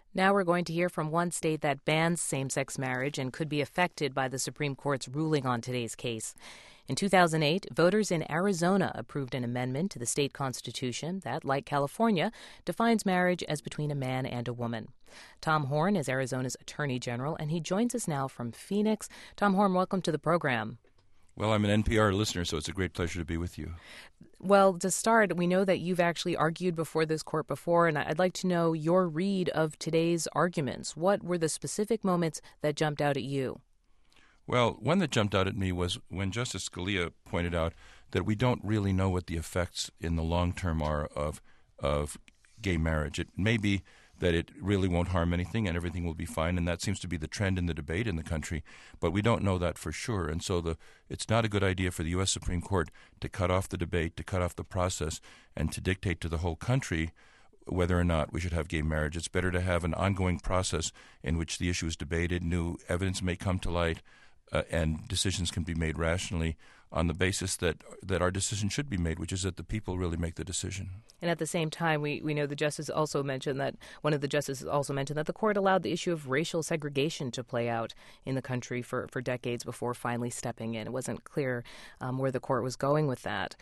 Now we're going to hear from one state that bans same-sex marriage and could be affected by the Supreme Court's ruling on today's case. In 2008, voters in Arizona approved an amendment to the state constitution that, like California, defines marriage as between a man and a woman. Tom Horne is Arizona's Attorney General, and he joins us now from Phoenix. Tom Horne, welcome to the program. Well, I'm an NPR listener, so it's a great pleasure to be with you. Well, to start, we know that you've actually argued before this court before, and I'd like to know your read of today's arguments. What were the specific moments that jumped out at you? Well, one that jumped out at me was when Justice Scalia pointed out that we don't really know what the effects in the long term are of gay marriage. It may be that it really won't harm anything and everything will be fine, and that seems to be the trend in the debate in the country, but we don't know that for sure. And so it's not a good idea for the U.S. Supreme Court to cut off the debate, to cut off the process, and to dictate to the whole country whether or not we should have gay marriage. It's better to have an ongoing process in which the issue is debated, new evidence may come to light, and decisions can be made rationally on the basis that our decision should be made, which is that the people really make the decision. one of the justices also mentioned that the court allowed the issue of racial segregation to play out in the country for decades before finally stepping in. It wasn't clear where the court was going with that.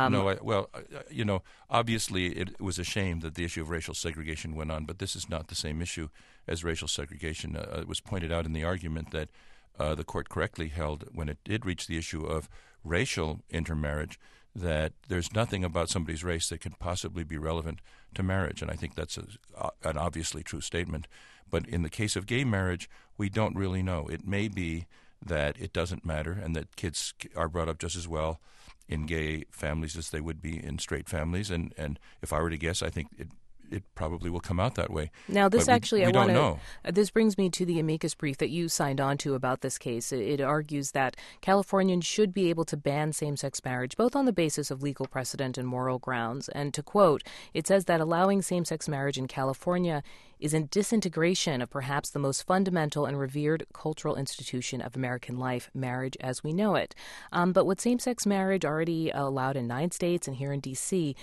Obviously it was a shame that the issue of racial segregation went on, but this is not the same issue as racial segregation. It was pointed out in the argument that the court correctly held, when it did reach the issue of racial intermarriage, that there's nothing about somebody's race that can possibly be relevant to marriage. And I think that's an obviously true statement. But in the case of gay marriage, we don't really know. It may be that it doesn't matter and that kids are brought up just as well in gay families as they would be in straight families. And if I were to guess, I think it probably will come out that way. Now, this but we don't know. This brings me to the amicus brief that you signed on to about this case. It argues that Californians should be able to ban same-sex marriage, both on the basis of legal precedent and moral grounds. And to quote, it says that allowing same-sex marriage in California is a disintegration of perhaps the most fundamental and revered cultural institution of American life, marriage as we know it. But with same-sex marriage already allowed in 9 states and here in D.C.,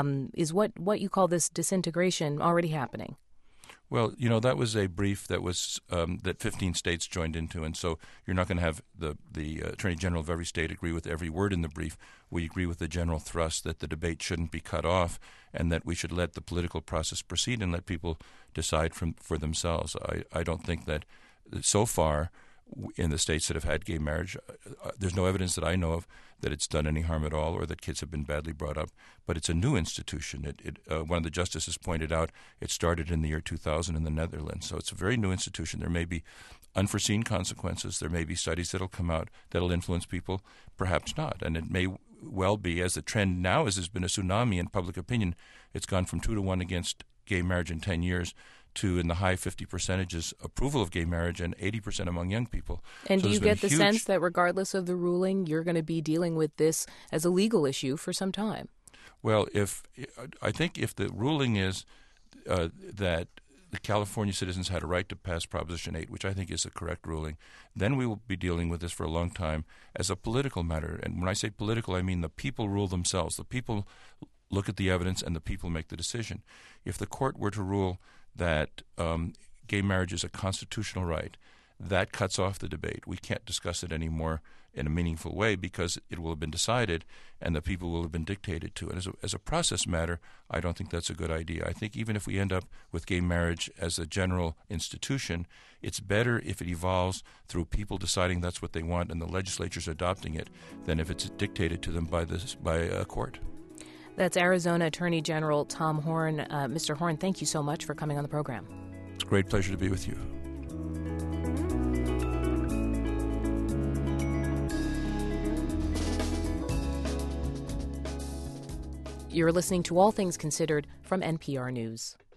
is what you call this disintegration already happening? Well, that was a brief that was that 15 states joined into, and so you're not going to have the Attorney General of every state agree with every word in the brief. We agree with the general thrust that the debate shouldn't be cut off and that we should let the political process proceed and let people decide for themselves. I don't think that so far in the states that have had gay marriage, there's no evidence that I know of that it's done any harm at all or that kids have been badly brought up. But it's a new institution. One of the justices pointed out it started in the year 2000 in the Netherlands. So it's a very new institution. There may be unforeseen consequences. There may be studies that will come out that will influence people, perhaps not. And it may well be, as the trend now is, there's been a tsunami in public opinion. It's gone from 2-1 against gay marriage in 10 years to in the high 50% approval of gay marriage and 80% among young people. And do you get the sense that regardless of the ruling, you're going to be dealing with this as a legal issue for some time? Well, I think if the ruling is that the California citizens had a right to pass Proposition 8, which I think is the correct ruling, then we will be dealing with this for a long time as a political matter. And when I say political, I mean the people rule themselves. The people look at the evidence and the people make the decision. If the court were to rule that gay marriage is a constitutional right, that cuts off the debate. We can't discuss it anymore in a meaningful way because it will have been decided and the people will have been dictated to. And as a process matter, I don't think that's a good idea. I think even if we end up with gay marriage as a general institution, it's better if it evolves through people deciding that's what they want and the legislatures adopting it than if it's dictated to them by a court. That's Arizona Attorney General Tom Horne. Mr. Horne, thank you so much for coming on the program. It's a great pleasure to be with you. You're listening to All Things Considered from NPR News.